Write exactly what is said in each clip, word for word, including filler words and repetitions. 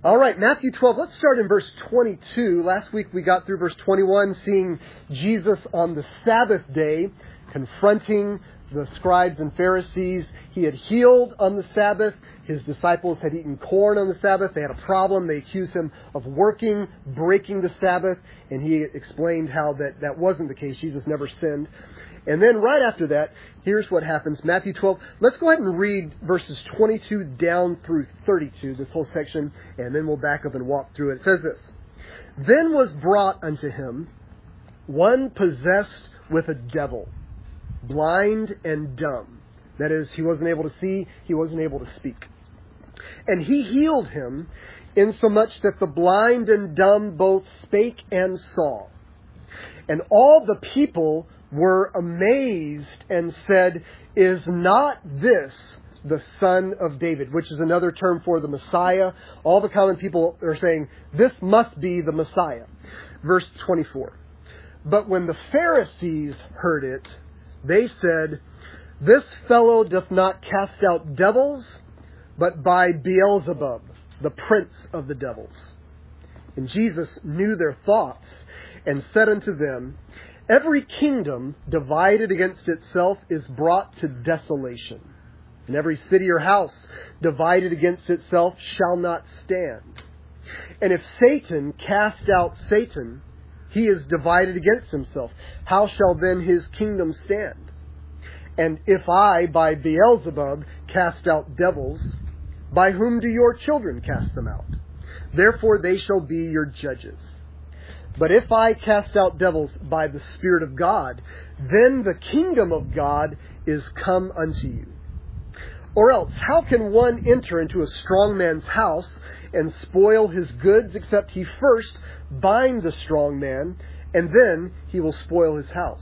All right, Matthew twelve. Let's start in verse twenty-two. Last week we got through verse twenty-one, seeing Jesus on the Sabbath day confronting the scribes and Pharisees. He had healed on the Sabbath. His disciples had eaten corn on the Sabbath. They had a problem. They accused him of working, breaking the Sabbath. And he explained how that, that wasn't the case. Jesus never sinned. And then right after that, here's what happens. Matthew twelve. Let's go ahead and read verses twenty-two down through thirty-two, this whole section, and then we'll back up and walk through it. It says this. Then was brought unto him one possessed with a devil, blind and dumb. That is, he wasn't able to see, he wasn't able to speak. And he healed him, insomuch that the blind and dumb both spake and saw. And all the people were amazed and said, Is not this the Son of David? Which is another term for the Messiah. All the common people are saying, this must be the Messiah. Verse twenty-four. But when the Pharisees heard it, they said, This fellow doth not cast out devils, but by Beelzebub, the prince of the devils. And Jesus knew their thoughts, and said unto them, Every kingdom divided against itself is brought to desolation, and every city or house divided against itself shall not stand. And if Satan cast out Satan, he is divided against himself. How shall then his kingdom stand? And if I, by Beelzebub, cast out devils, by whom do your children cast them out? Therefore they shall be your judges. But if I cast out devils by the Spirit of God, then the kingdom of God is come unto you. Or else, how can one enter into a strong man's house and spoil his goods, except he first bind the strong man, and then he will spoil his house?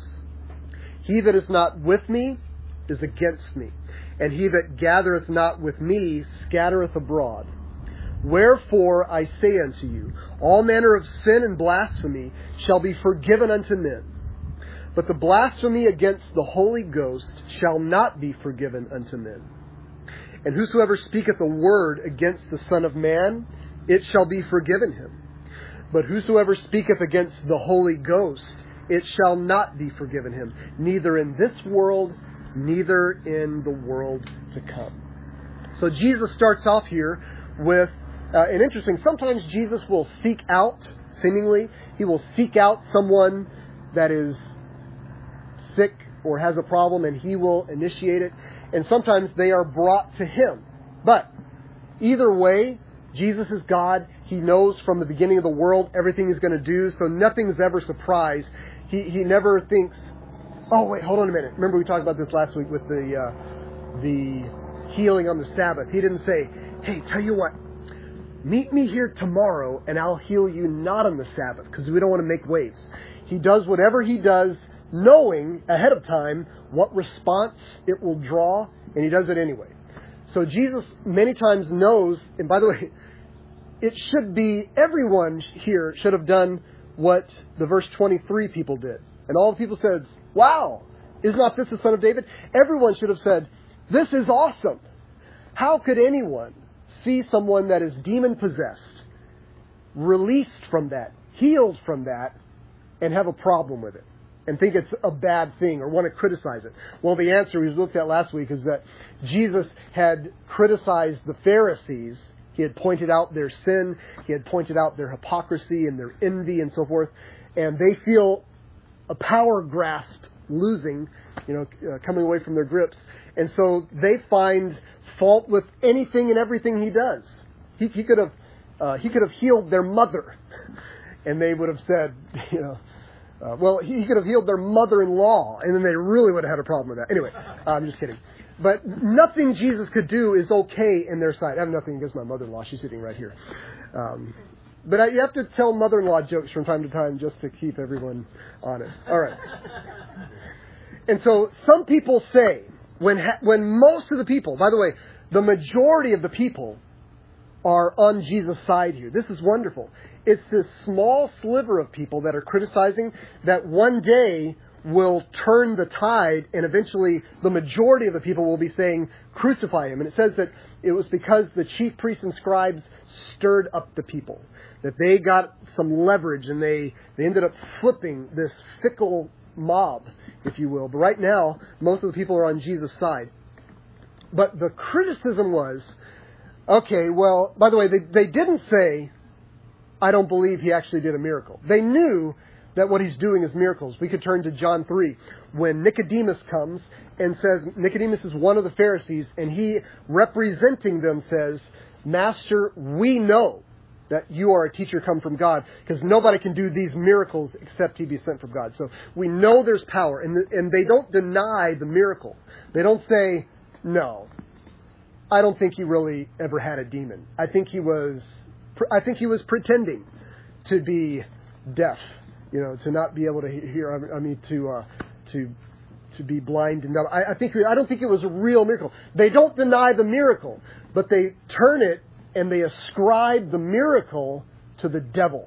He that is not with me is against me, and he that gathereth not with me scattereth abroad. Wherefore I say unto you, all manner of sin and blasphemy shall be forgiven unto men, but the blasphemy against the Holy Ghost shall not be forgiven unto men. And whosoever speaketh a word against the Son of Man, it shall be forgiven him. But whosoever speaketh against the Holy Ghost, it shall not be forgiven him, neither in this world, neither in the world to come. So Jesus starts off here with Uh, and interesting, sometimes Jesus will seek out, seemingly, he will seek out someone that is sick or has a problem, and he will initiate it. And sometimes they are brought to him. But either way, Jesus is God. He knows from the beginning of the world everything he's going to do, so nothing's ever surprise. He he never thinks, oh, wait, hold on a minute. Remember we talked about this last week with the uh, the healing on the Sabbath. He didn't say, hey, tell you what, meet me here tomorrow and I'll heal you not on the Sabbath, because we don't want to make waves. He does whatever he does knowing ahead of time what response it will draw, and he does it anyway. So Jesus many times knows, and by the way, it should be, everyone here should have done what the verse twenty-three people did. And all the people said, wow, is not this the Son of David? Everyone should have said, this is awesome. How could anyone see someone that is demon-possessed, released from that, healed from that, and have a problem with it, and think it's a bad thing or want to criticize it? Well, the answer we looked at last week is that Jesus had criticized the Pharisees. He had pointed out their sin. He had pointed out their hypocrisy and their envy and so forth. And they feel a power grasp losing, you know, uh, coming away from their grips. And so they find fault with anything and everything he does. He, he could have uh, he could have healed their mother, and they would have said, you know, uh, well, he, he could have healed their mother-in-law, and then they really would have had a problem with that. Anyway, uh, I'm just kidding. But nothing Jesus could do is okay in their sight. I have nothing against my mother-in-law. She's sitting right here. Um, but I, you have to tell mother-in-law jokes from time to time just to keep everyone honest. All right. And so some people say, when ha- when most of the people, by the way, the majority of the people are on Jesus' side here. This is wonderful. It's this small sliver of people that are criticizing that one day will turn the tide, and eventually the majority of the people will be saying, crucify him. And it says that it was because the chief priests and scribes stirred up the people, that they got some leverage, and they, they ended up flipping this fickle mob, if you will. But right now, most of the people are on Jesus' side. But the criticism was, okay, well, by the way, they, they didn't say, I don't believe he actually did a miracle. They knew that what he's doing is miracles. We could turn to John three, when Nicodemus comes and says, Nicodemus is one of the Pharisees, and he, representing them, says, Master, we know that you are a teacher come from God, because nobody can do these miracles except he be sent from God. So we know there's power, and, the, and they don't deny the miracle. They don't say, no, I don't think he really ever had a demon. I think he was, I think he was pretending to be deaf. You know, to not be able to hear, I mean, to uh, to to be blind and dumb. I, I think I don't think it was a real miracle. They don't deny the miracle, but they turn it and they ascribe the miracle to the devil.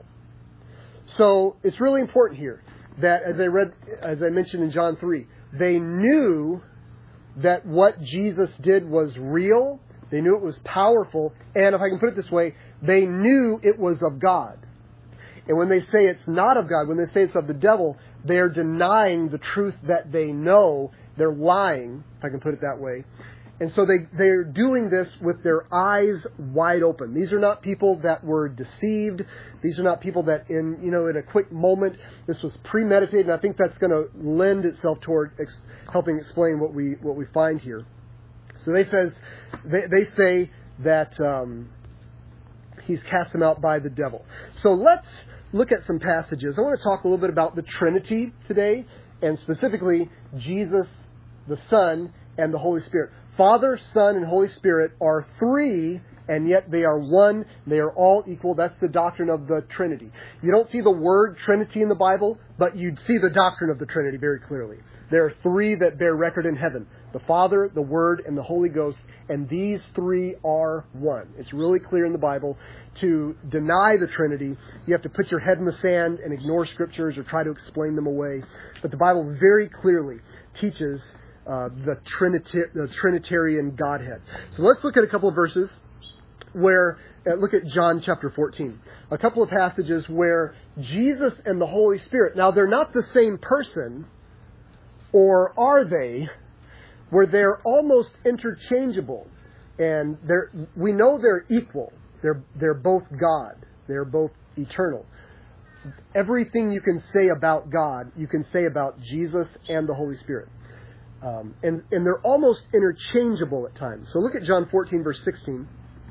So it's really important here that, as I read, as I mentioned in John three, they knew that what Jesus did was real. They knew it was powerful, and if I can put it this way, they knew it was of God. And when they say it's not of God, when they say it's of the devil, they're denying the truth that they know. They're lying, if I can put it that way. And so they, they're doing this with their eyes wide open. These are not people that were deceived. These are not people that in, you know, in a quick moment, this was premeditated. And I think that's going to lend itself toward ex- helping explain what we, what we find here. So they says, they, they say that, um, he's cast them out by the devil. So let's look at some passages. I want to talk a little bit about the Trinity today, and specifically Jesus, the Son, and the Holy Spirit. Father, Son, and Holy Spirit are three, and yet they are one. They are all equal. That's the doctrine of the Trinity. You don't see the word Trinity in the Bible, but you'd see the doctrine of the Trinity very clearly. There are three that bear record in heaven: the Father, the Word, and the Holy Ghost. And these three are one. It's really clear in the Bible. To deny the Trinity, you have to put your head in the sand and ignore scriptures or try to explain them away. But the Bible very clearly teaches uh, the, Trinita- the Trinitarian Godhead. So let's look at a couple of verses where, uh, look at John chapter fourteen. A couple of passages where Jesus and the Holy Spirit, now they're not the same person, or are they? Where they're almost interchangeable, and they're, we know they're equal. They're, they're both God. They're both eternal. Everything you can say about God, you can say about Jesus and the Holy Spirit. Um, and, and they're almost interchangeable at times. So look at John fourteen, verse sixteen.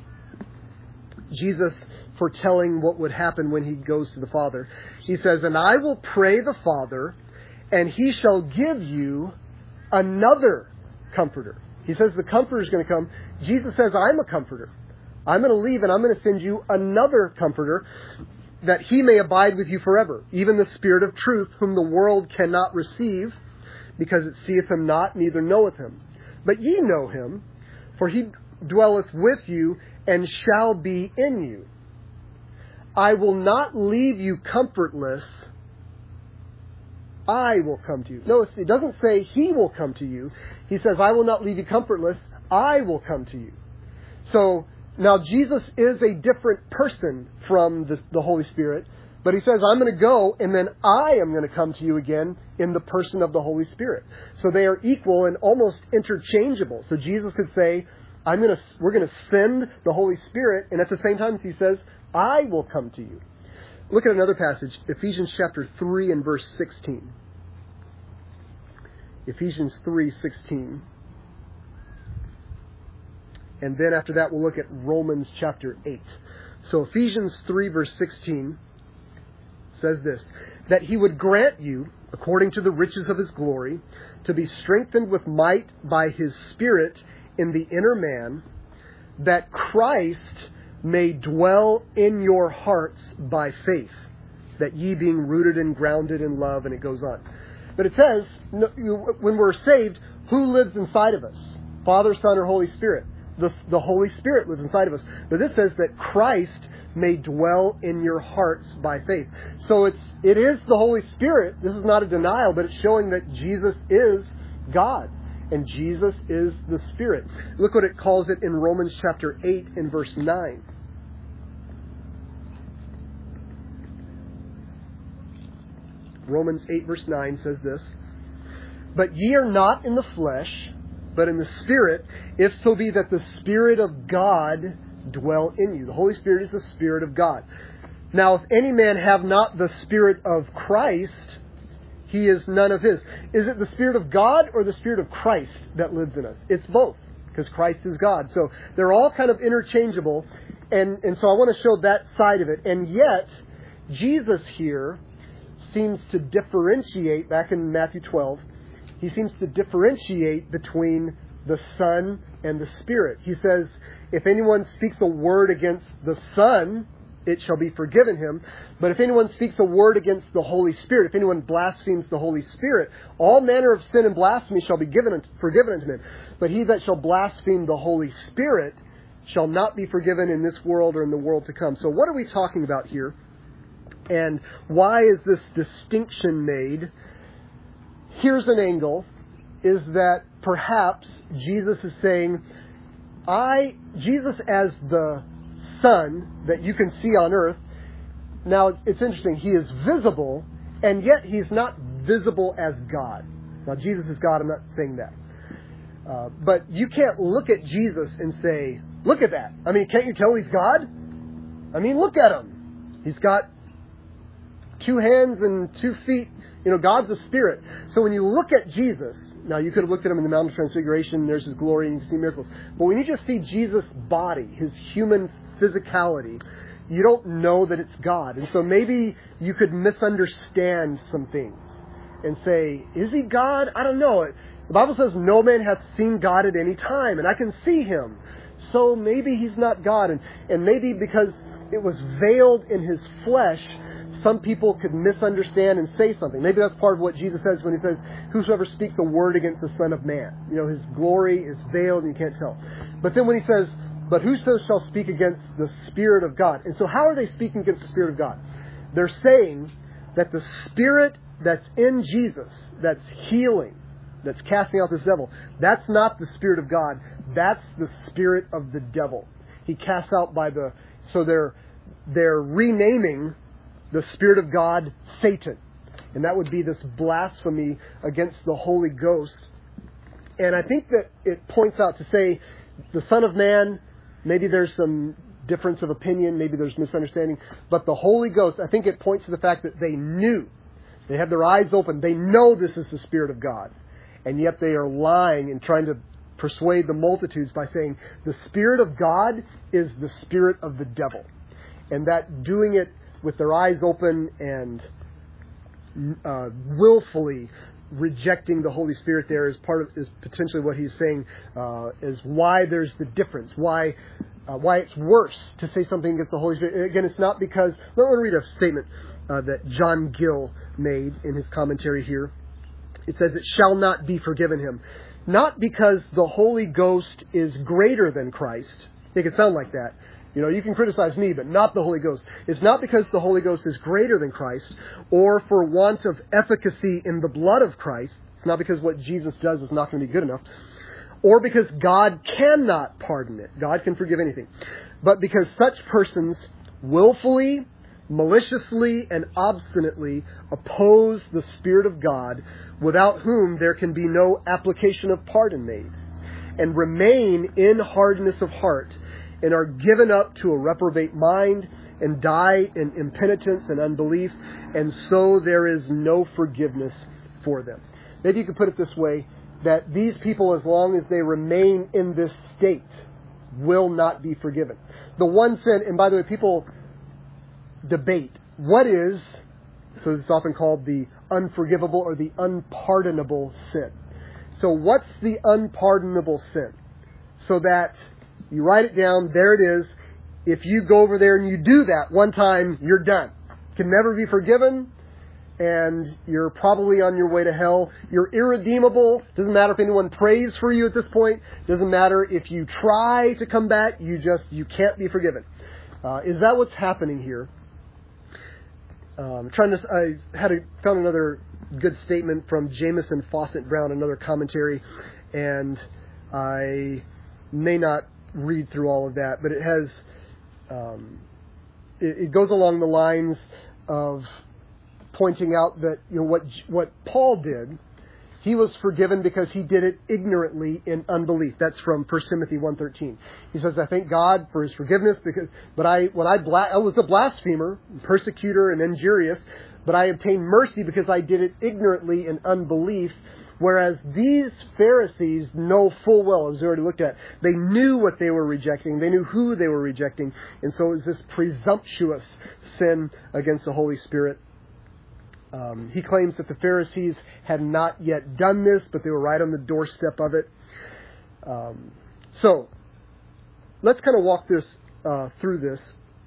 Jesus foretelling what would happen when he goes to the Father. He says, "And I will pray the Father, and he shall give you another Comforter." He says the Comforter is going to come. Jesus says, I'm a Comforter. I'm going to leave and I'm going to send you another Comforter, that he may abide with you forever, even the Spirit of truth, whom the world cannot receive, because it seeth him not, neither knoweth him. But ye know him, for he dwelleth with you and shall be in you. I will not leave you comfortless. I will come to you. Notice, it doesn't say he will come to you. He says, I will not leave you comfortless. I will come to you. So, now Jesus is a different person from the, the Holy Spirit. But he says, I'm going to go, and then I am going to come to you again in the person of the Holy Spirit. So they are equal and almost interchangeable. So Jesus could say, I'm going to, we're going to send the Holy Spirit, and at the same time he says, I will come to you. Look at another passage, Ephesians chapter three and verse sixteen. Ephesians three sixteen. And then after that, we'll look at Romans chapter eight. So Ephesians three verse sixteen says this, that he would grant you, according to the riches of his glory, to be strengthened with might by his Spirit in the inner man, that Christ may dwell in your hearts by faith, that ye being rooted and grounded in love, and it goes on. But it says, when we're saved, who lives inside of us? Father, Son, or Holy Spirit? The, the Holy Spirit lives inside of us. But this says that Christ may dwell in your hearts by faith. So it's, it is the Holy Spirit. This is not a denial, but it's showing that Jesus is God. And Jesus is the Spirit. Look what it calls it in Romans chapter eight and verse nine. Romans eight verse nine says this, "But ye are not in the flesh, but in the Spirit, if so be that the Spirit of God dwell in you." The Holy Spirit is the Spirit of God. "Now, if any man have not the Spirit of Christ, he is none of his." Is it the Spirit of God or the Spirit of Christ that lives in us? It's both, because Christ is God. So they're all kind of interchangeable. And, and so I want to show that side of it. And yet, Jesus here seems to differentiate, back in Matthew twelve, he seems to differentiate between the Son and the Spirit. He says, if anyone speaks a word against the Son, it shall be forgiven him. But if anyone speaks a word against the Holy Spirit, if anyone blasphemes the Holy Spirit, all manner of sin and blasphemy shall be given forgiven unto him. But he that shall blaspheme the Holy Spirit shall not be forgiven in this world or in the world to come. So what are we talking about here? And why is this distinction made? Here's an angle, is that perhaps Jesus is saying, I, Jesus as the Son that you can see on earth. Now, it's interesting. He is visible, and yet he's not visible as God. Now, Jesus is God. I'm not saying that. Uh, but you can't look at Jesus and say, look at that. I mean, can't you tell he's God? I mean, look at him. He's got two hands and two feet. You know, God's a spirit. So when you look at Jesus, now you could have looked at him in the Mount of Transfiguration, there's his glory, and you can see miracles. But when you just see Jesus' body, his human physicality, you don't know that it's God. And so maybe you could misunderstand some things and say, is he God? I don't know. The Bible says no man hath seen God at any time, and I can see him. So maybe he's not God. And, and maybe because it was veiled in his flesh, some people could misunderstand and say something. Maybe that's part of what Jesus says when he says, whosoever speaks a word against the Son of Man. You know, his glory is veiled and you can't tell. But then when he says, but whoso shall speak against the Spirit of God. And so how are they speaking against the Spirit of God? They're saying that the Spirit that's in Jesus, that's healing, that's casting out this devil, that's not the Spirit of God. That's the spirit of the devil. He casts out by the... So they're they're renaming the Spirit of God Satan. And that would be this blasphemy against the Holy Ghost. And I think that it points out to say the Son of Man, maybe there's some difference of opinion, maybe there's misunderstanding, but the Holy Ghost, I think it points to the fact that they knew. They have their eyes open. They know this is the Spirit of God. And yet they are lying and trying to persuade the multitudes by saying the Spirit of God is the spirit of the devil. And that doing it with their eyes open and uh, willfully rejecting the Holy Spirit there is part of is potentially what he's saying uh, is why there's the difference, why uh, why it's worse to say something against the Holy Spirit. Again, it's not because... Let me read a statement uh, that John Gill made in his commentary here. It says, it shall not be forgiven him. Not because the Holy Ghost is greater than Christ. Make it sound like that. You know, you can criticize me, but not the Holy Ghost. It's not because the Holy Ghost is greater than Christ, or for want of efficacy in the blood of Christ. It's not because what Jesus does is not going to be good enough. Or because God cannot pardon it. God can forgive anything. But because such persons willfully, maliciously, and obstinately oppose the Spirit of God, without whom there can be no application of pardon made, and remain in hardness of heart, and are given up to a reprobate mind, and die in impenitence and unbelief, and so there is no forgiveness for them. Maybe you could put it this way, that these people, as long as they remain in this state, will not be forgiven. The one sin, and by the way, people debate, what is, so it's often called the unforgivable or the unpardonable sin. So what's the unpardonable sin? So that you write it down, there it is. If you go over there and you do that one time, you're done. Can never be forgiven, and you're probably on your way to hell. You're irredeemable. Doesn't matter if anyone prays for you at this point. Doesn't matter if you try to come back. You just, you can't be forgiven. Uh, is that what's happening here? Um, trying to, I had a, found another good statement from Jamieson Fawcett Brown, another commentary, and I may not read through all of that, but it has, um, it, it goes along the lines of pointing out that, you know, what what Paul did, he was forgiven because he did it ignorantly in unbelief. That's from First Timothy one thirteen. He says, I thank God for his forgiveness, because but I when I, bla- I was a blasphemer, persecutor, and injurious, but I obtained mercy because I did it ignorantly in unbelief. Whereas these Pharisees know full well, as we already looked at, they knew what they were rejecting. They knew who they were rejecting. And so it was this presumptuous sin against the Holy Spirit. Um, he claims that the Pharisees had not yet done this, but they were right on the doorstep of it. Um, so, let's kind of walk this uh, through this.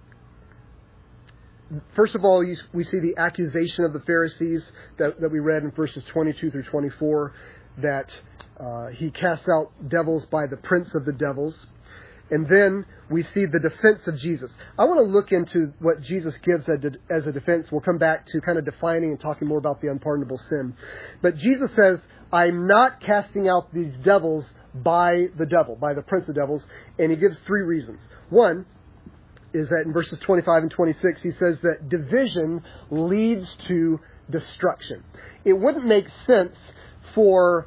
First of all, you, we see the accusation of the Pharisees that, that we read in verses twenty-two through twenty-four, that uh, he casts out devils by the prince of the devils. And then we see the defense of Jesus. I want to look into what Jesus gives as a defense. We'll come back to kind of defining and talking more about the unpardonable sin. But Jesus says, I'm not casting out these devils by the devil, by the prince of devils. And he gives three reasons. One is that in verses twenty-five and twenty-six, he says that division leads to destruction. It wouldn't make sense for,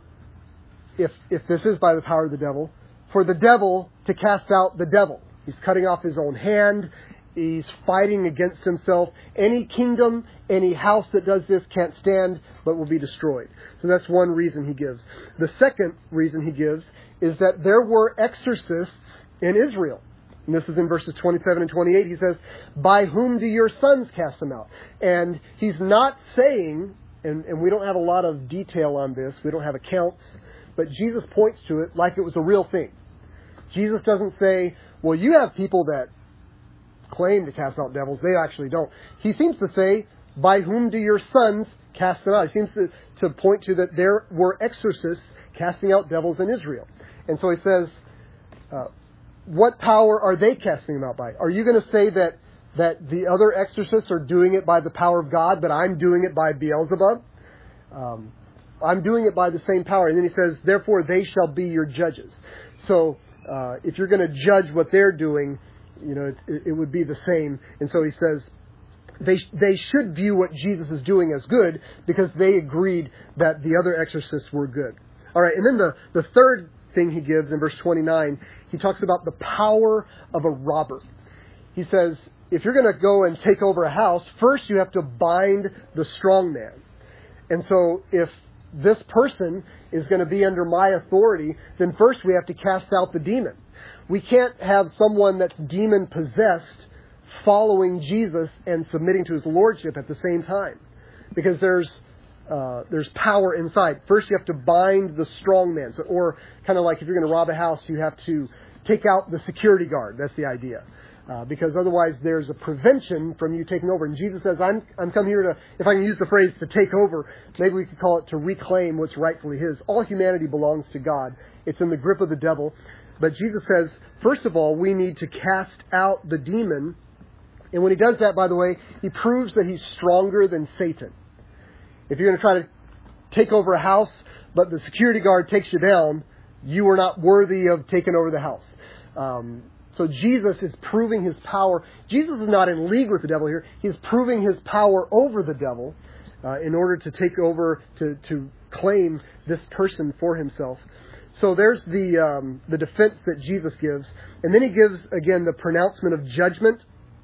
if if this is by the power of the devil, for the devil to cast out the devil. He's cutting off his own hand. He's fighting against himself. Any kingdom, any house that does this can't stand, but will be destroyed. So that's one reason he gives. The second reason he gives is that there were exorcists in Israel. And this is in verses twenty-seven and twenty-eight. He says, by whom do your sons cast them out? And he's not saying, and, and we don't have a lot of detail on this, we don't have accounts, but Jesus points to it like it was a real thing. Jesus doesn't say, well, you have people that claim to cast out devils. They actually don't. He seems to say, by whom do your sons cast them out? He seems to, to point to that there were exorcists casting out devils in Israel. And so he says, uh, what power are they casting them out by? Are you going to say that, that the other exorcists are doing it by the power of God, but I'm doing it by Beelzebub? Um, I'm doing it by the same power. And then he says, therefore they shall be your judges. So, Uh, if you're going to judge what they're doing, you know, it, it would be the same. And so he says they they should view what Jesus is doing as good because they agreed that the other exorcists were good. All right, and then the, the third thing he gives in verse twenty-nine, he talks about the power of a robber. He says, if you're going to go and take over a house, first you have to bind the strong man. And so if this person is going to be under my authority, then first we have to cast out the demon. We can't have someone that's demon-possessed following Jesus and submitting to his lordship at the same time, because there's uh, there's power inside. First you have to bind the strong man. So, or kind of like if you're going to rob a house, you have to take out the security guard. That's the idea. Uh, because otherwise there's a prevention from you taking over. And Jesus says, I'm I'm come here to, if I can use the phrase, to take over. Maybe we could call it to reclaim what's rightfully his. All humanity belongs to God. It's in the grip of the devil. But Jesus says, first of all, we need to cast out the demon. And when he does that, by the way, he proves that he's stronger than Satan. If you're going to try to take over a house, but the security guard takes you down, you are not worthy of taking over the house. Um, So Jesus is proving his power. Jesus is not in league with the devil here. He's proving his power over the devil uh, in order to take over, to, to claim this person for himself. So there's the um, the defense that Jesus gives. And then he gives, again, the pronouncement of judgment.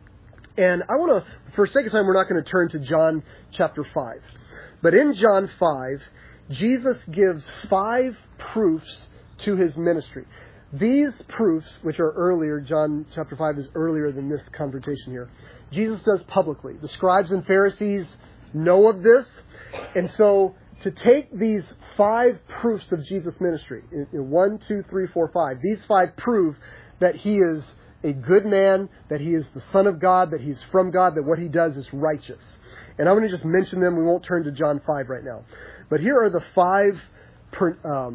And I want to, for the sake of time, we're not going to turn to John chapter five. But in John five, Jesus gives five proofs to his ministry. These proofs, which are earlier, John chapter five is earlier than this confrontation here, Jesus does publicly. The scribes and Pharisees know of this. And so to take these five proofs of Jesus' ministry, in one, two, three, four, five, these five prove that he is a good man, that he is the Son of God, that he's from God, that what he does is righteous. And I'm going to just mention them. We won't turn to John five right now. But here are the five um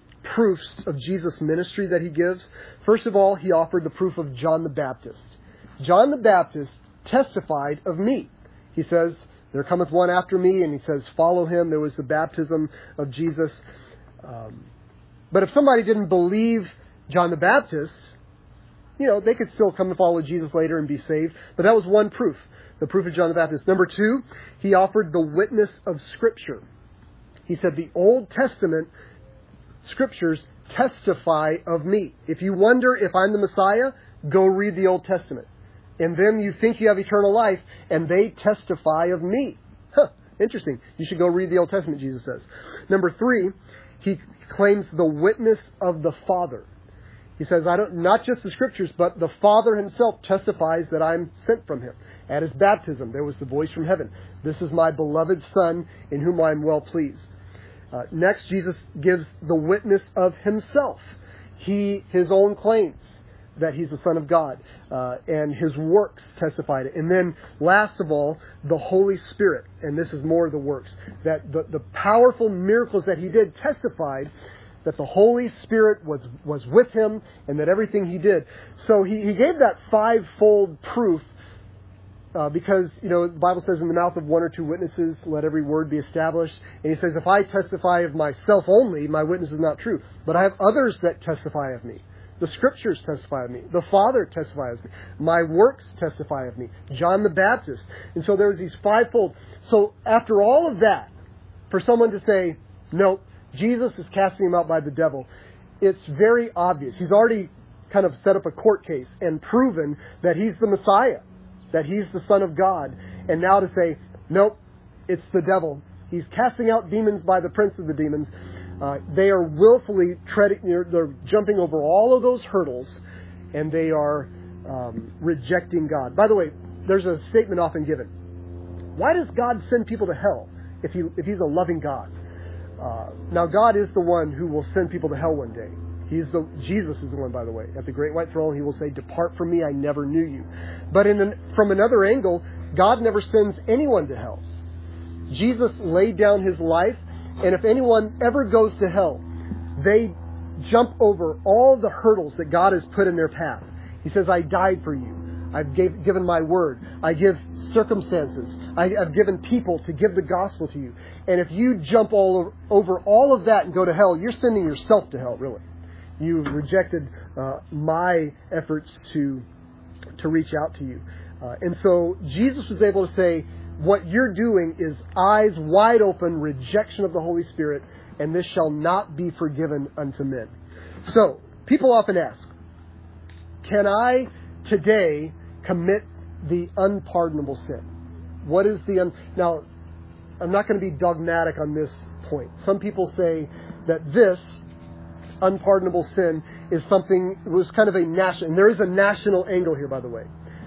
proofs of Jesus' ministry that he gives. First of all, he offered the proof of John the Baptist. John the Baptist testified of me. He says, there cometh one after me, and he says, follow him. There was the baptism of Jesus. Um, but if somebody didn't believe John the Baptist, you know, they could still come and follow Jesus later and be saved. But that was one proof, the proof of John the Baptist. Number two, he offered the witness of Scripture. He said, the Old Testament Scriptures testify of me. If you wonder if I'm the Messiah, go read the Old Testament. In them you think you have eternal life, and they testify of me. Huh, interesting. You should go read the Old Testament, Jesus says. Number three, he claims the witness of the Father. He says, I don't, not just the Scriptures, but the Father himself testifies that I'm sent from him. At his baptism, there was the voice from heaven. This is my beloved Son, in whom I am well pleased. Uh, next, Jesus gives the witness of himself. He, his own claims that he's the Son of God, uh, and his works testify to it. And then, last of all, the Holy Spirit, and this is more of the works, that the, the powerful miracles that he did testified that the Holy Spirit was, was with him, and that everything he did. So he, he gave that fivefold proof, uh, because, you know, the Bible says in the mouth of one or two witnesses, let every word be established. And he says, if I testify of myself only, my witness is not true. But I have others that testify of me. The Scriptures testify of me. The Father testifies of me. My works testify of me. John the Baptist. And so there's these fivefold. So after all of that, for someone to say, no, Jesus is casting him out by the devil, it's very obvious. He's already kind of set up a court case and proven that he's the Messiah, that he's the Son of God. And now to say, nope, it's the devil. He's casting out demons by the prince of the demons. Uh, they are willfully treading, they're jumping over all of those hurdles, and they are um, rejecting God. By the way, there's a statement often given. Why does God send people to hell if he if He's a loving God? Uh, now, God is the one who will send people to hell one day. He's the Jesus is the one, by the way. At the great white throne, He will say, "Depart from me, I never knew you." But in an, from another angle, God never sends anyone to hell. Jesus laid down His life. And if anyone ever goes to hell, they jump over all the hurdles that God has put in their path. He says, I died for you. I've gave, given my word. I give circumstances. I, I've given people to give the gospel to you. And if you jump all over, over all of that and go to hell, you're sending yourself to hell, really. You've rejected uh, my efforts to, to reach out to you. Uh, and so Jesus was able to say, what you're doing is eyes wide open, rejection of the Holy Spirit, and this shall not be forgiven unto men. So, people often ask, can I today commit the unpardonable sin? What is the... Un- now, I'm not going to be dogmatic on this point. Some people say that this unpardonable sin is something, it was kind of a national... And there is a national angle here, by the way.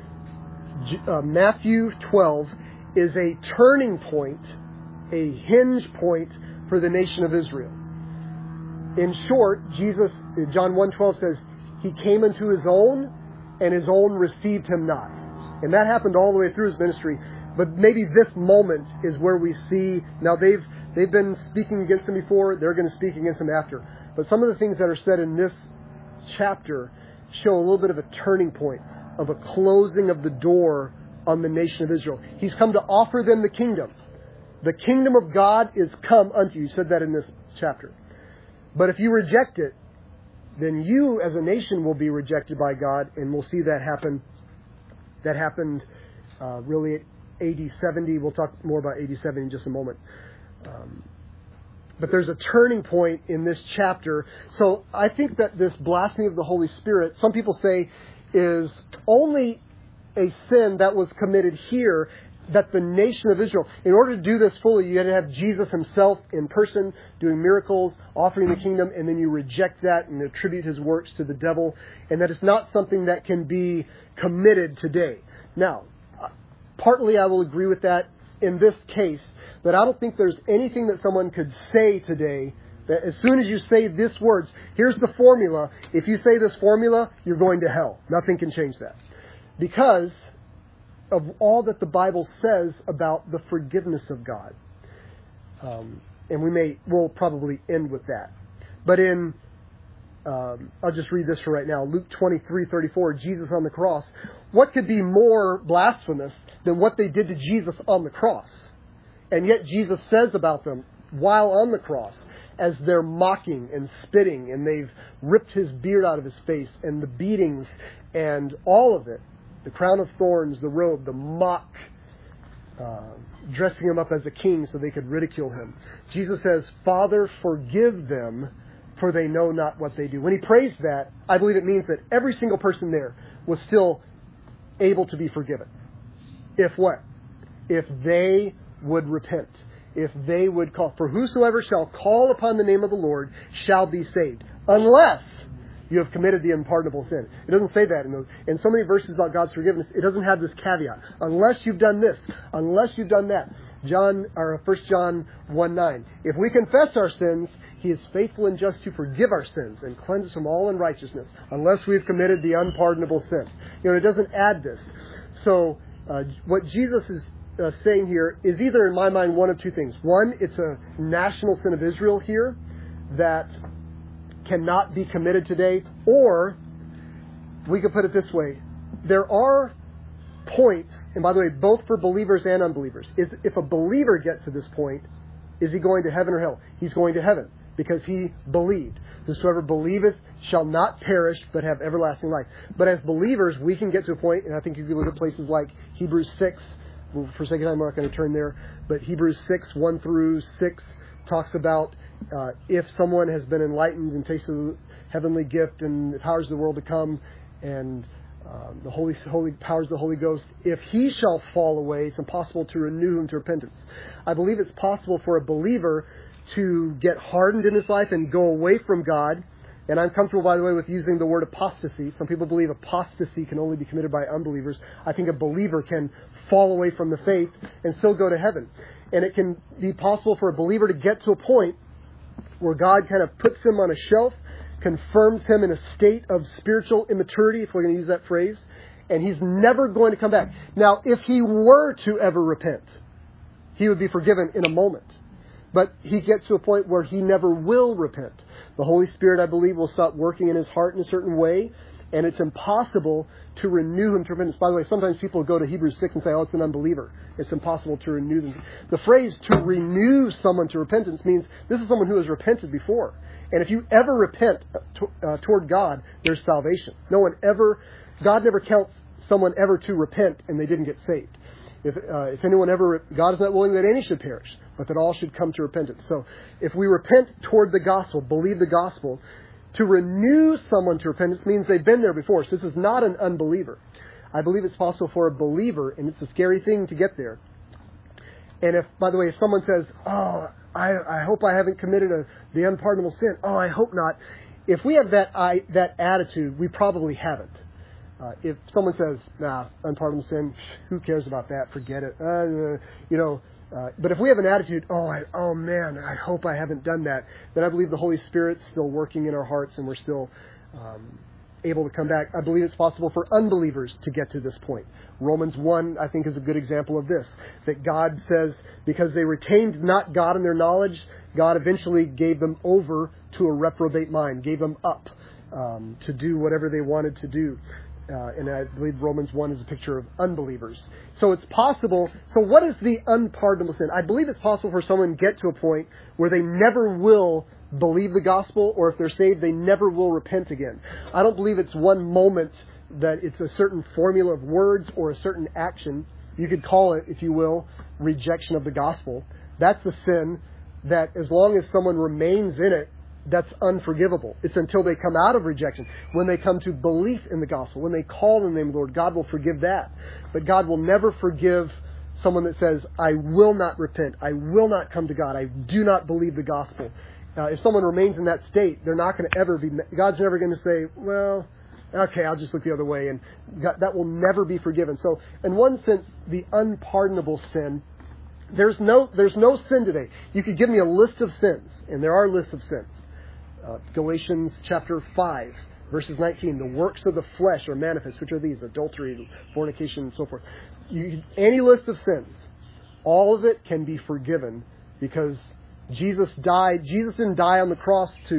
Uh, Matthew twelve is a turning point, a hinge point for the nation of Israel. In short, Jesus, John one twelve says, He came unto His own, and His own received Him not. And that happened all the way through His ministry. But maybe this moment is where we see, now they've they've been speaking against Him before, they're going to speak against Him after. But some of the things that are said in this chapter show a little bit of a turning point, of a closing of the door on the nation of Israel. He's come to offer them the kingdom. The kingdom of God is come unto you. He said that in this chapter. But if you reject it, then you as a nation will be rejected by God, and we'll see that happen. That happened uh, really at A D seventy. We'll talk more about A D seventy in just a moment. Um, but there's a turning point in this chapter. So I think that this blasphemy of the Holy Spirit, some people say, is only a sin that was committed here, that the nation of Israel, in order to do this fully, you had to have Jesus Himself in person doing miracles, offering the kingdom, and then you reject that and attribute His works to the devil, and that it's not something that can be committed today. Now, partly I will agree with that in this case, but I don't think there's anything that someone could say today that as soon as you say this words, here's the formula. If you say this formula, you're going to hell. Nothing can change that. Because of all that the Bible says about the forgiveness of God. Um, and we may, we'll probably end with that. But in Um, I'll just read this for right now. Luke twenty-three thirty-four, Jesus on the cross. What could be more blasphemous than what they did to Jesus on the cross? And yet Jesus says about them while on the cross, as they're mocking and spitting, and they've ripped his beard out of his face, and the beatings and all of it, the crown of thorns, the robe, the mock, uh, dressing him up as a king so they could ridicule him. Jesus says, Father, forgive them, for they know not what they do. When he prays that, I believe it means that every single person there was still able to be forgiven. If what? If they would repent. If they would call. For whosoever shall call upon the name of the Lord shall be saved. Unless you have committed the unpardonable sin. It doesn't say that in those. In so many verses about God's forgiveness, it doesn't have this caveat. Unless you've done this. Unless you've done that. John, or First John one nine. If we confess our sins, He is faithful and just to forgive our sins and cleanse us from all unrighteousness, unless we've committed the unpardonable sin. You know, it doesn't add this. So, uh, what Jesus is uh, saying here is either, in my mind, one of two things. One, it's a national sin of Israel here that cannot be committed today. Or, we could put it this way. There are points, and by the way, both for believers and unbelievers. Is if a believer gets to this point, is he going to heaven or hell? He's going to heaven, because he believed. Whosoever believeth shall not perish, but have everlasting life. But as believers, we can get to a point, and I think if you look at places like Hebrews six, for sake of time, I'm not going to turn there, but Hebrews six, one through six, talks about uh, if someone has been enlightened and tasted the heavenly gift and the powers of the world to come, and um, the Holy, Holy powers of the Holy Ghost, if he shall fall away, it's impossible to renew him to repentance. I believe it's possible for a believer to get hardened in his life and go away from God. And I'm comfortable, by the way, with using the word apostasy. Some people believe apostasy can only be committed by unbelievers. I think a believer can fall away from the faith and still go to heaven. And it can be possible for a believer to get to a point where God kind of puts him on a shelf, confirms him in a state of spiritual immaturity, if we're going to use that phrase, and he's never going to come back. Now, if he were to ever repent, he would be forgiven in a moment. But he gets to a point where he never will repent. The Holy Spirit, I believe, will stop working in his heart in a certain way, and it's impossible to renew him to repentance. By the way, sometimes people go to Hebrews six and say, oh, it's an unbeliever. It's impossible to renew them. The phrase to renew someone to repentance means this is someone who has repented before. And if you ever repent to, uh, toward God, there's salvation. No one ever, God never counts someone ever to repent and they didn't get saved. If, uh, if anyone ever, God is not willing that any should perish, but that all should come to repentance. So if we repent toward the gospel, believe the gospel, to renew someone to repentance means they've been there before. So this is not an unbeliever. I believe it's possible for a believer, and it's a scary thing to get there. And if, by the way, if someone says, oh, I, I hope I haven't committed a, the unpardonable sin. Oh, I hope not. If we have that I, that attitude, we probably haven't. Uh, if someone says, nah, unpardonable sin, who cares about that? Forget it. Uh, you know, uh, but if we have an attitude, oh, I, oh man, I hope I haven't done that, then I believe the Holy Spirit's still working in our hearts and we're still um, able to come back. I believe it's possible for unbelievers to get to this point. Romans one, I think, is a good example of this. That God says, because they retained not God in their knowledge, God eventually gave them over to a reprobate mind, gave them up um, to do whatever they wanted to do. Uh, and I believe Romans one is a picture of unbelievers. So it's possible. So what is the unpardonable sin? I believe it's possible for someone to get to a point where they never will believe the gospel, or if they're saved, they never will repent again. I don't believe it's one moment that it's a certain formula of words or a certain action. You could call it, if you will, rejection of the gospel. That's a sin that as long as someone remains in it, that's unforgivable. It's until they come out of rejection. When they come to belief in the gospel, when they call in the name of the Lord, God will forgive that. But God will never forgive someone that says, I will not repent. I will not come to God. I do not believe the gospel. Uh, if someone remains in that state, they're not going to ever be, God's never going to say, well, okay, I'll just look the other way. And God, that will never be forgiven. So in one sense, the unpardonable sin, there's no, there's no sin today. You could give me a list of sins, and there are lists of sins. Uh, Galatians chapter five, verses nineteen, the works of the flesh are manifest, which are these, adultery, fornication, and so forth. You, any list of sins, all of it can be forgiven because Jesus died. Jesus didn't die on the cross to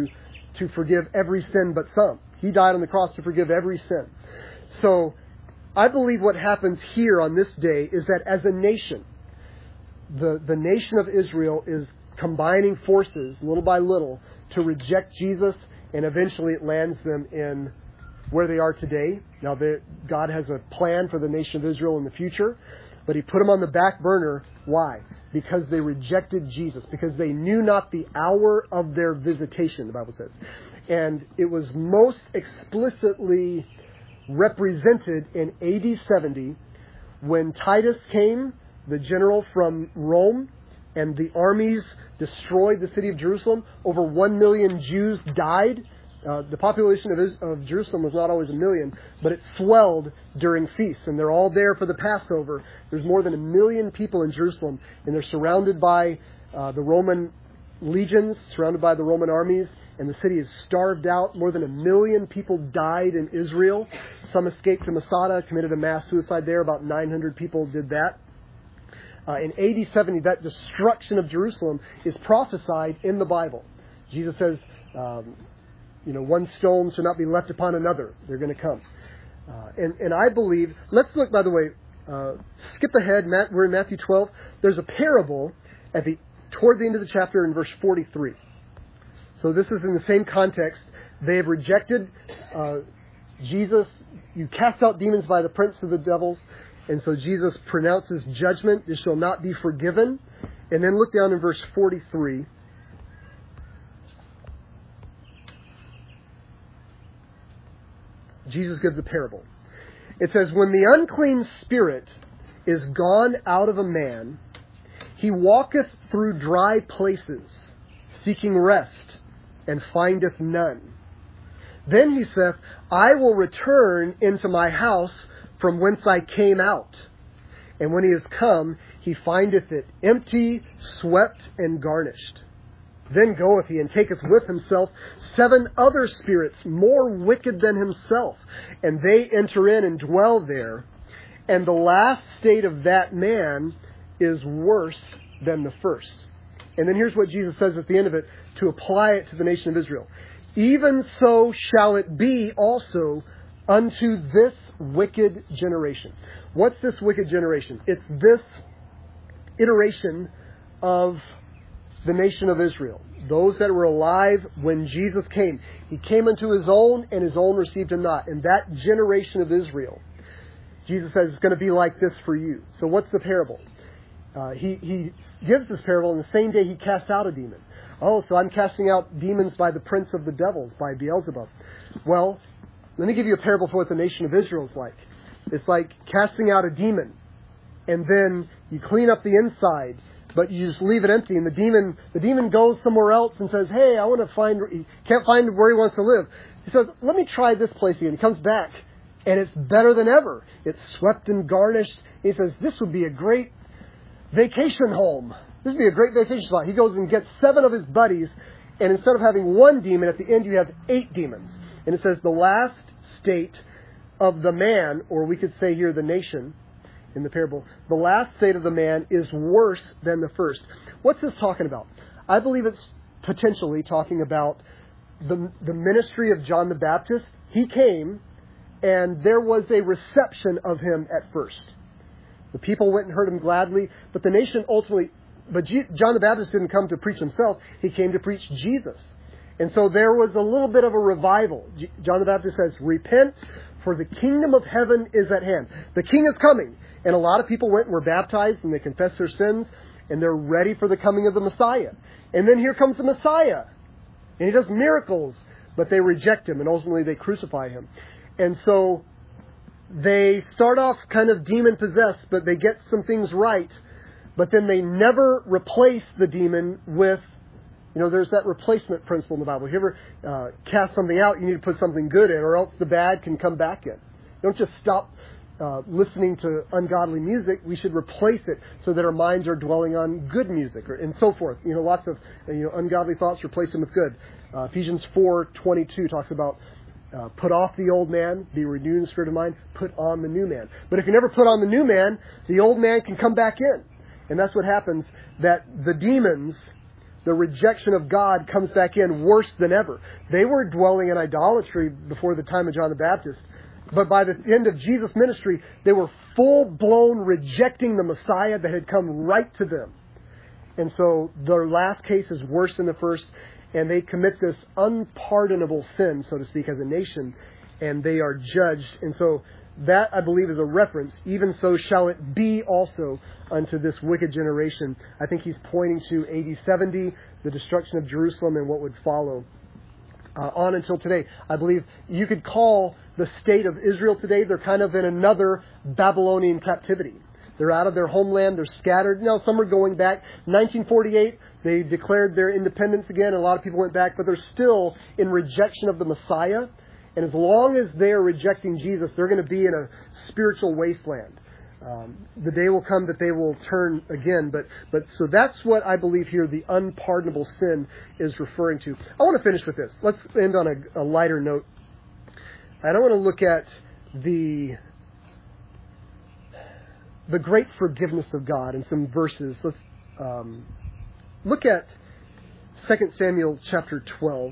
to forgive every sin but some. He died on the cross to forgive every sin. So I believe what happens here on this day is that as a nation, the, the nation of Israel is combining forces little by little to reject Jesus, and eventually it lands them in where they are today. Now, God has a plan for the nation of Israel in the future, but He put them on the back burner. Why? Because they rejected Jesus, because they knew not the hour of their visitation, the Bible says. And it was most explicitly represented in A D seventy when Titus came, the general from Rome, and the armies destroyed the city of Jerusalem. Over one million Jews died. Uh, the population of, of Jerusalem was not always a million, but it swelled during feasts, and they're all there for the Passover. There's more than a million people in Jerusalem, and they're surrounded by uh, the Roman legions, surrounded by the Roman armies, and the city is starved out. More than a million people died in Israel. Some escaped to Masada, committed a mass suicide there. About nine hundred people did that. Uh, in A D seventy, that destruction of Jerusalem is prophesied in the Bible. Jesus says, um, you know, one stone shall not be left upon another. They're going to come. Uh, and, and I believe, let's look, by the way, uh, skip ahead. Matt, we're in Matthew twelve. There's a parable at the toward the end of the chapter in verse forty-three. So this is in the same context. They have rejected uh, Jesus. You cast out demons by the prince of the devils. And so Jesus pronounces judgment. This shall not be forgiven. And then look down in verse forty-three. Jesus gives a parable. It says, when the unclean spirit is gone out of a man, he walketh through dry places, seeking rest, and findeth none. Then he saith, I will return into my house from whence I came out. And when he is come, he findeth it empty, swept, and garnished. Then goeth he and taketh with himself seven other spirits more wicked than himself, and they enter in and dwell there. And the last state of that man is worse than the first. And then here's what Jesus says at the end of it to apply it to the nation of Israel. Even so shall it be also unto this wicked generation. What's this wicked generation? It's this iteration of the nation of Israel. Those that were alive when Jesus came. He came unto His own, and His own received Him not. And that generation of Israel, Jesus says, it's going to be like this for you. So what's the parable? Uh, he, he gives this parable on the same day He casts out a demon. Oh, so I'm casting out demons by the prince of the devils, by Beelzebub. Well, let me give you a parable for what the nation of Israel is like. It's like casting out a demon, and then you clean up the inside, but you just leave it empty, and the demon the demon goes somewhere else and says, hey, I want to find, he can't find where he wants to live. He says, let me try this place again. He comes back, and it's better than ever. It's swept and garnished. He says, this would be a great vacation home. This would be a great vacation spot. He goes and gets seven of his buddies, and instead of having one demon, at the end you have eight demons. And it says the last state of the man, or we could say here the nation, in the parable, the last state of the man is worse than the first. What's this talking about? I believe it's potentially talking about the, the ministry of John the Baptist. He came, and there was a reception of him at first. The people went and heard him gladly, but the nation ultimately, but G, John the Baptist didn't come to preach himself. He came to preach Jesus. And so there was a little bit of a revival. G, John the Baptist says, repent, for the kingdom of heaven is at hand. The king is coming. And a lot of people went and were baptized, and they confessed their sins, and they're ready for the coming of the Messiah. And then here comes the Messiah. And He does miracles, but they reject Him, and ultimately they crucify Him. And so they start off kind of demon-possessed, but they get some things right. But then they never replace the demon with, you know, there's that replacement principle in the Bible. If you ever uh, cast something out, you need to put something good in, or else the bad can come back in. Don't just stop Uh, listening to ungodly music. We should replace it so that our minds are dwelling on good music, or, and so forth. You know, lots of you know ungodly thoughts, replace them with good. Uh, Ephesians four twenty-two talks about uh, put off the old man, be renewed in the spirit of mind, put on the new man. But if you never put on the new man, the old man can come back in, and that's what happens. That the demons, the rejection of God comes back in worse than ever. They were dwelling in idolatry before the time of John the Baptist. But by the end of Jesus' ministry, they were full-blown rejecting the Messiah that had come right to them. And so their last case is worse than the first, and they commit this unpardonable sin, so to speak, as a nation, and they are judged. And so that, I believe, is a reference. Even so shall it be also unto this wicked generation. I think he's pointing to A D seventy, the destruction of Jerusalem, and what would follow uh, on until today. I believe you could call the state of Israel today, they're kind of in another Babylonian captivity. They're out of their homeland. They're scattered. Now, some are going back. nineteen forty-eight, they declared their independence again, and a lot of people went back, but they're still in rejection of the Messiah. And as long as they are rejecting Jesus, they're going to be in a spiritual wasteland. Um, the day will come that they will turn again. But, but so that's what I believe here the unpardonable sin is referring to. I want to finish with this. Let's end on a, a lighter note. I don't want to look at the the great forgiveness of God in some verses. Let's um, look at Second Samuel chapter twelve.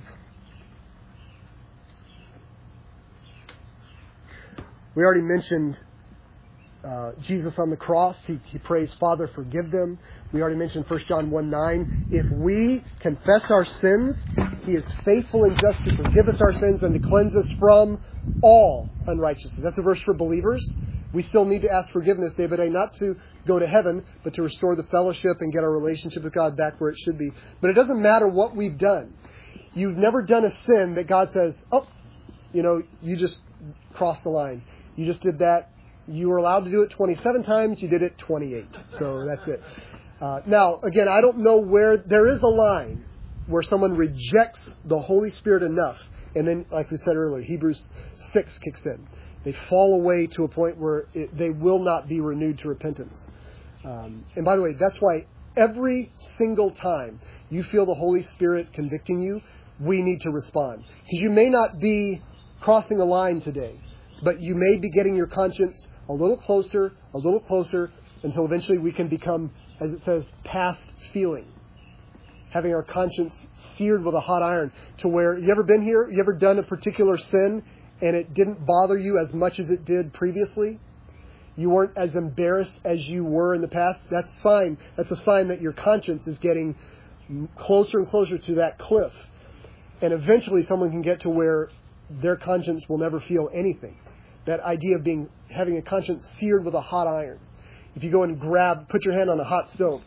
We already mentioned uh, Jesus on the cross. He, he prays, Father, forgive them. We already mentioned First John one nine. If we confess our sins, He is faithful and just to forgive us our sins and to cleanse us from all unrighteousness. That's a verse for believers. We still need to ask forgiveness day by day, not to go to heaven, but to restore the fellowship and get our relationship with God back where it should be. But it doesn't matter what we've done. You've never done a sin that God says, oh, you know, you just crossed the line. You just did that. You were allowed to do it twenty-seven times. You did it twenty-eight. So that's it. Uh, now, again, I don't know where there is a line where someone rejects the Holy Spirit enough. And then, like we said earlier, Hebrews six kicks in. They fall away to a point where it, they will not be renewed to repentance. Um, and by the way, that's why every single time you feel the Holy Spirit convicting you, we need to respond. Because you may not be crossing a line today, but you may be getting your conscience a little closer, a little closer, until eventually we can become, as it says, past feeling. Having our conscience seared with a hot iron to where, you ever been here? You ever done a particular sin and it didn't bother you as much as it did previously? You weren't as embarrassed as you were in the past? That's a sign. That's a sign that your conscience is getting closer and closer to that cliff. And eventually someone can get to where their conscience will never feel anything. That idea of being having a conscience seared with a hot iron. If you go and grab, put your hand on a hot stove.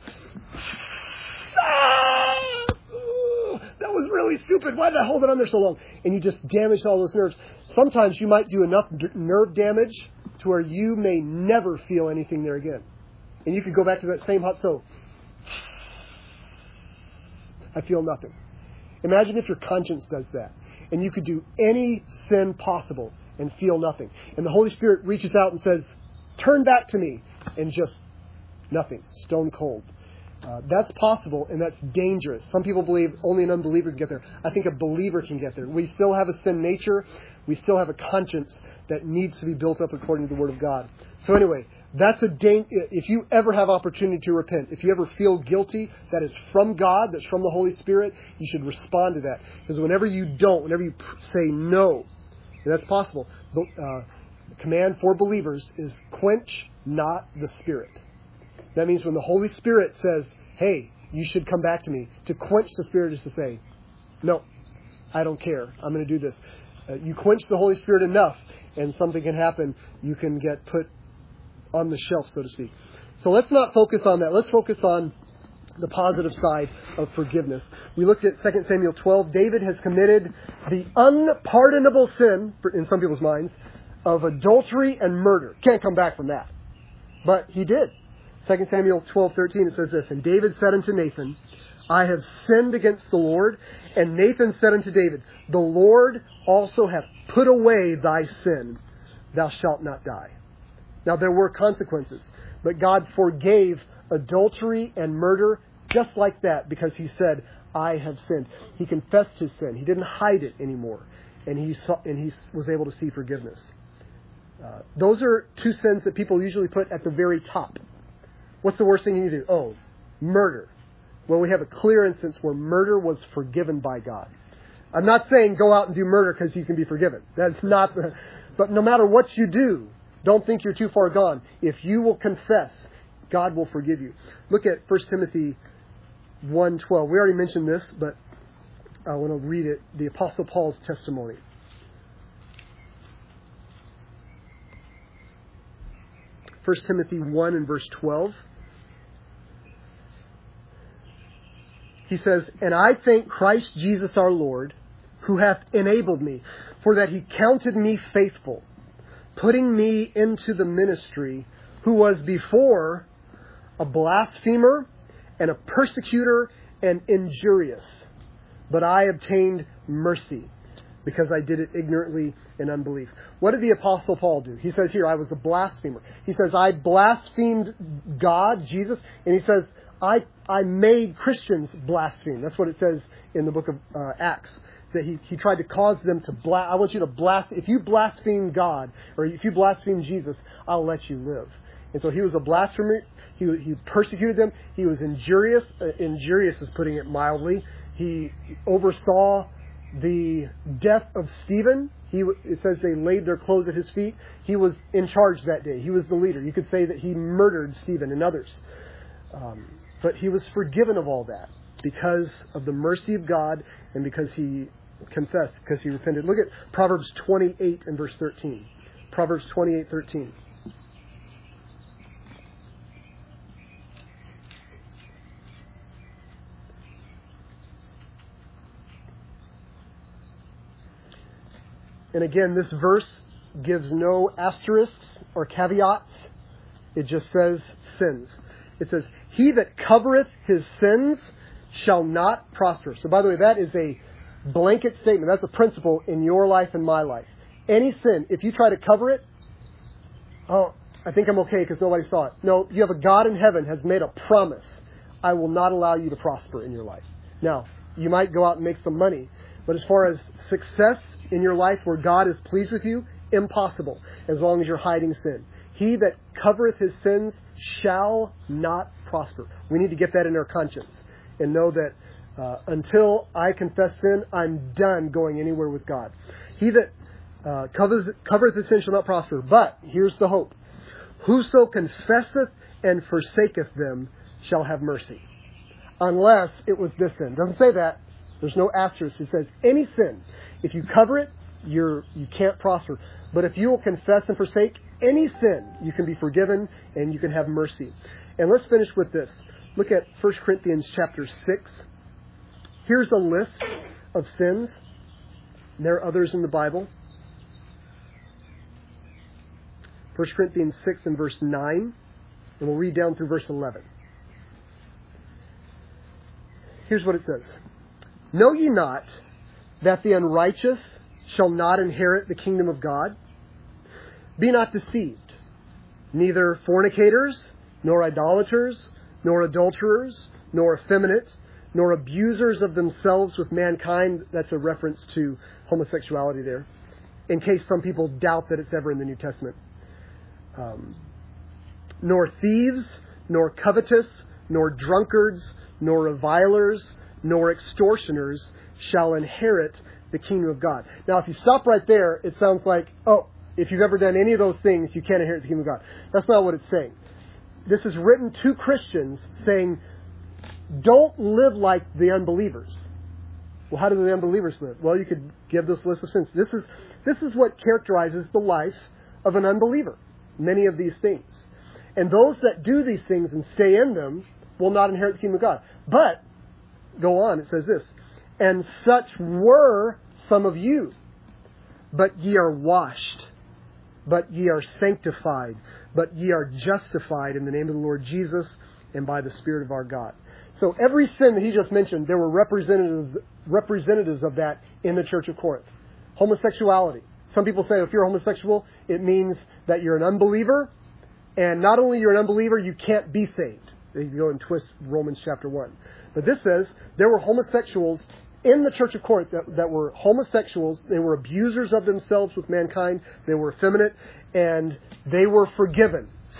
That was really stupid. Why did I hold it on there so long? And you just damaged all those nerves. Sometimes you might do enough d- nerve damage to where you may never feel anything there again. And you could go back to that same hot stove. I feel nothing. Imagine if your conscience does that. And you could do any sin possible and feel nothing. And the Holy Spirit reaches out and says, turn back to me. And just nothing. Stone cold. Uh, that's possible, and that's dangerous. Some people believe only an unbeliever can get there. I think a believer can get there. We still have a sin nature. We still have a conscience that needs to be built up according to the Word of God. So anyway, that's a da- if you ever have opportunity to repent, if you ever feel guilty, that is from God, that's from the Holy Spirit, you should respond to that. Because whenever you don't, whenever you say no, and that's possible, the uh, command for believers is quench not the Spirit. That means when the Holy Spirit says, hey, you should come back to me, to quench the Spirit is to say, no, I don't care. I'm going to do this. Uh, you quench the Holy Spirit enough and something can happen. You can get put on the shelf, so to speak. So let's not focus on that. Let's focus on the positive side of forgiveness. We looked at Second Samuel twelve. David has committed the unpardonable sin, in some people's minds, of adultery and murder. Can't come back from that. But he did. Second Samuel twelve thirteen, it says this, and David said unto Nathan, I have sinned against the Lord. And Nathan said unto David, the Lord also hath put away thy sin. Thou shalt not die. Now there were consequences, but God forgave adultery and murder just like that because he said, I have sinned. He confessed his sin. He didn't hide it anymore. And he saw, and he was able to see forgiveness. Uh, those are two sins that people usually put at the very top. What's the worst thing you do? Oh, murder. Well, we have a clear instance where murder was forgiven by God. I'm not saying go out and do murder because you can be forgiven. That's not the... But no matter what you do, don't think you're too far gone. If you will confess, God will forgive you. Look at First Timothy one twelve. We already mentioned this, but I want to read it. The Apostle Paul's testimony. First Timothy one and verse twelve. He says, "And I thank Christ Jesus our Lord, who hath enabled me, for that he counted me faithful, putting me into the ministry, who was before a blasphemer and a persecutor and injurious. But I obtained mercy, because I did it ignorantly in unbelief." What did the Apostle Paul do? He says here, I was a blasphemer. He says, I blasphemed God, Jesus, and he says, I I made Christians blaspheme. That's what it says in the book of uh, Acts. That he, he tried to cause them to blas. I want you to blaspheme. If you blaspheme God, or if you blaspheme Jesus, I'll let you live. And so he was a blasphemer. He he persecuted them. He was injurious. Uh, injurious is putting it mildly. He oversaw the death of Stephen. He it says they laid their clothes at his feet. He was in charge that day. He was the leader. You could say that he murdered Stephen and others. Um, but he was forgiven of all that because of the mercy of God and because he confessed, because he repented. Look at Proverbs twenty-eight and verse thirteen. Proverbs twenty-eight thirteen. And again, this verse gives no asterisks or caveats. It just says sins. It says, "He that covereth his sins shall not prosper." So by the way, that is a blanket statement. That's a principle in your life and my life. Any sin, if you try to cover it, oh, I think I'm okay because nobody saw it. No, you have a God in heaven has made a promise. I will not allow you to prosper in your life. Now, you might go out and make some money, but as far as success in your life where God is pleased with you, impossible as long as you're hiding sin. He that covereth his sins shall not prosper. We need to get that in our conscience and know that uh, until I confess sin, I'm done going anywhere with God. He that uh, covers, covereth his sin shall not prosper. But here's the hope. Whoso confesseth and forsaketh them shall have mercy. Unless it was this sin. It doesn't say that. There's no asterisk. It says any sin. If you cover it, you're, you can't prosper. But if you will confess and forsake any sin, you can be forgiven and you can have mercy. And let's finish with this. Look at First Corinthians chapter six. Here's a list of sins. There are others in the Bible. First Corinthians six and verse nine. And we'll read down through verse eleven. Here's what it says. "Know ye not that the unrighteous shall not inherit the kingdom of God? Be not deceived. Neither fornicators, nor idolaters, nor adulterers, nor effeminate, nor abusers of themselves with mankind." That's a reference to homosexuality there, in case some people doubt that it's ever in the New Testament. Um, "nor thieves, nor covetous, nor drunkards, nor revilers, nor extortioners shall inherit the kingdom of God." Now, if you stop right there, it sounds like, oh, if you've ever done any of those things, you can't inherit the kingdom of God. That's not what it's saying. This is written to Christians saying, don't live like the unbelievers. Well, how do the unbelievers live? Well, you could give this list of sins. This is, this is what characterizes the life of an unbeliever. Many of these things. And those that do these things and stay in them will not inherit the kingdom of God. But, go on, it says this, "And such were some of you, but ye are washed, but ye are sanctified, but ye are justified in the name of the Lord Jesus and by the Spirit of our God." So every sin that he just mentioned, there were representatives, representatives of that in the church of Corinth. Homosexuality. Some people say if you're homosexual, it means that you're an unbeliever. And not only you're an unbeliever, you can't be saved. They go and twist Romans chapter one. But this says there were homosexuals in the church of Corinth that, that were homosexuals. They were abusers of themselves with mankind. They were effeminate. And they were forgiven. So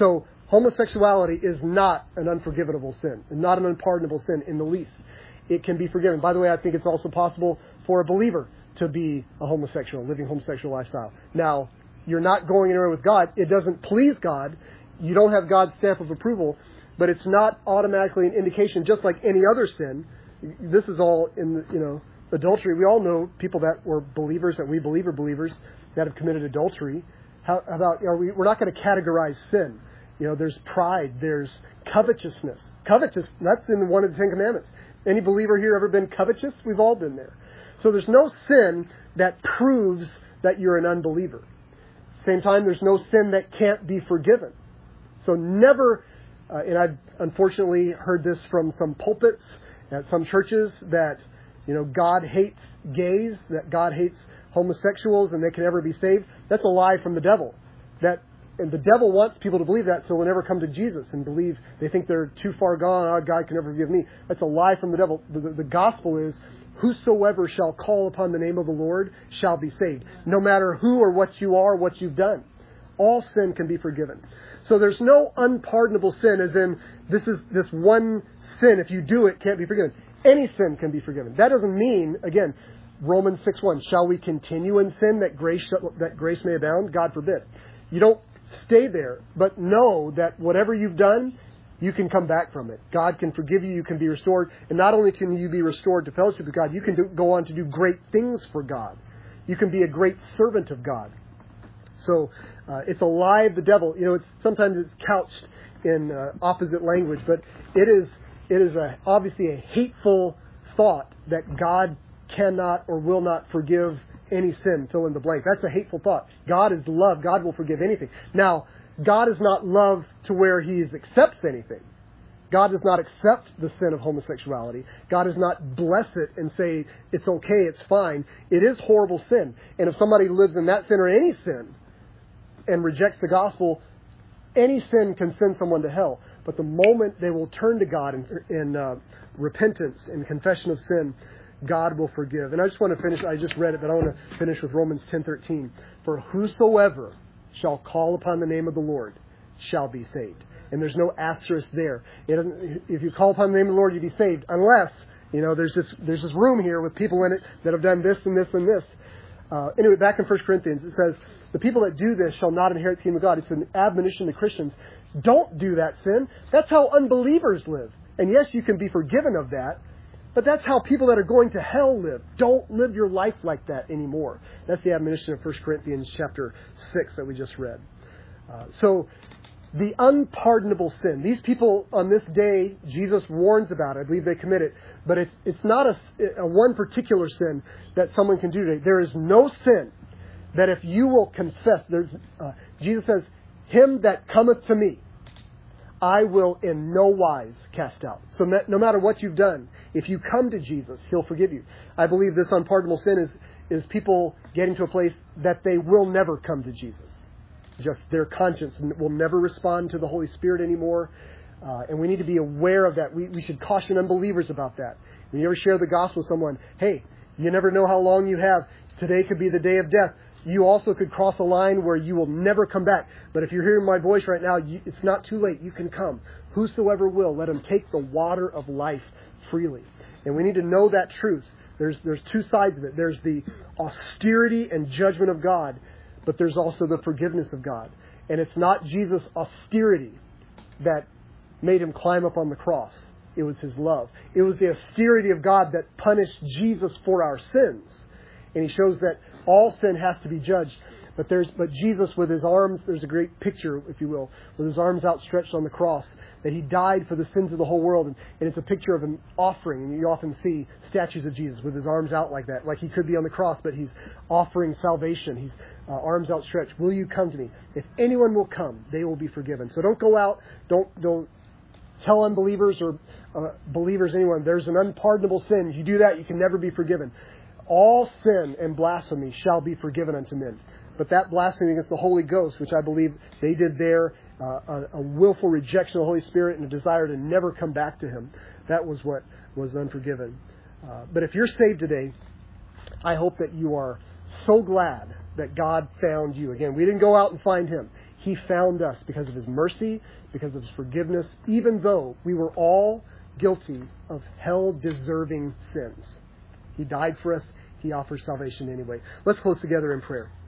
Homosexuality is not an unforgivable sin, not an unpardonable sin in the least. It can be forgiven. By the way, I think it's also possible for a believer to be a homosexual, living a homosexual lifestyle. Now, you're not going anywhere with God. It doesn't please God. You don't have God's stamp of approval, but it's not automatically an indication, just like any other sin. This is all in the, you know, adultery. We all know people that were believers, that we believe are believers, that have committed adultery. How about, you know, we, we're not going to categorize sin. You know, there's pride, there's covetousness. Covetous, that's in one of the Ten Commandments. Any believer here ever been covetous? We've all been there. So there's no sin that proves that you're an unbeliever. Same time, there's no sin that can't be forgiven. So never, uh, and I've unfortunately heard this from some pulpits at some churches, that, you know, God hates gays, that God hates homosexuals and they can never be saved. That's a lie from the devil. That, and the devil wants people to believe that, so they'll never come to Jesus and believe, they think they're too far gone, oh, God can never forgive me. That's a lie from the devil. The, the, the gospel is, whosoever shall call upon the name of the Lord shall be saved. No matter who or what you are, what you've done. All sin can be forgiven. So there's no unpardonable sin, as in, this is this one sin, if you do it, can't be forgiven. Any sin can be forgiven. That doesn't mean, again, Romans six one, shall we continue in sin that grace that grace may abound? God forbid. You don't stay there, but know that whatever you've done, you can come back from it. God can forgive you. You can be restored. And not only can you be restored to fellowship with God, you can do, go on to do great things for God. You can be a great servant of God. So uh, it's a lie of the devil. You know, it's sometimes it's couched in uh, opposite language, but it is it is a, obviously a hateful thought that God cannot or will not forgive any sin, fill in the blank. That's a hateful thought. God is love. God will forgive anything. Now, God is not love to where He accepts anything. God does not accept the sin of homosexuality. God does not bless it and say, it's okay, it's fine. It is horrible sin. And if somebody lives in that sin or any sin and rejects the gospel, any sin can send someone to hell. But the moment they will turn to God in, in uh, repentance and confession of sin, God will forgive. And I just want to finish, I just read it, but I want to finish with Romans ten thirteen. For whosoever shall call upon the name of the Lord shall be saved. And there's no asterisk there. It doesn't, if you call upon the name of the Lord, you'll be saved. Unless, you know, there's this, there's this room here with people in it that have done this and this and this. Uh, anyway, back in First Corinthians, it says, the people that do this shall not inherit the kingdom of God. It's an admonition to Christians. Don't do that sin. That's how unbelievers live. And yes, you can be forgiven of that. But that's how people that are going to hell live. Don't live your life like that anymore. That's the admonition of First Corinthians chapter six that we just read. Uh, so, the unpardonable sin. These people on this day, Jesus warns about it. I believe they commit it. But it's, it's not a, a one particular sin that someone can do today. There is no sin that if you will confess, there's, uh, Jesus says, him that cometh to me, I will in no wise cast out. So no matter what you've done, if you come to Jesus, He'll forgive you. I believe this unpardonable sin is, is people getting to a place that they will never come to Jesus. Just their conscience will never respond to the Holy Spirit anymore. Uh, and we need to be aware of that. We, we should caution unbelievers about that. When you ever share the gospel with someone, hey, you never know how long you have. Today could be the day of death. You also could cross a line where you will never come back. But if you're hearing my voice right now, you, it's not too late. You can come. Whosoever will, let him take the water of life freely. And we need to know that truth. There's, there's two sides of it. There's the austerity and judgment of God, but there's also the forgiveness of God. And it's not Jesus' austerity that made Him climb up on the cross. It was His love. It was the austerity of God that punished Jesus for our sins. And He shows that all sin has to be judged. But there's, but Jesus with His arms, there's a great picture, if you will, with His arms outstretched on the cross, that He died for the sins of the whole world. And, and it's a picture of an offering. And you often see statues of Jesus with His arms out like that. Like He could be on the cross, but He's offering salvation. He's uh, arms outstretched. Will you come to me? If anyone will come, they will be forgiven. So don't go out. Don't, don't tell unbelievers or uh, believers, anyone, there's an unpardonable sin. If you do that, you can never be forgiven. All sin and blasphemy shall be forgiven unto men. But that blasphemy against the Holy Ghost, which I believe they did there, uh, a, a willful rejection of the Holy Spirit and a desire to never come back to Him, that was what was unforgiven. Uh, but if you're saved today, I hope that you are so glad that God found you. Again, we didn't go out and find Him. He found us because of His mercy, because of His forgiveness, even though we were all guilty of hell-deserving sins. He died for us. He offers salvation anyway. Let's close together in prayer.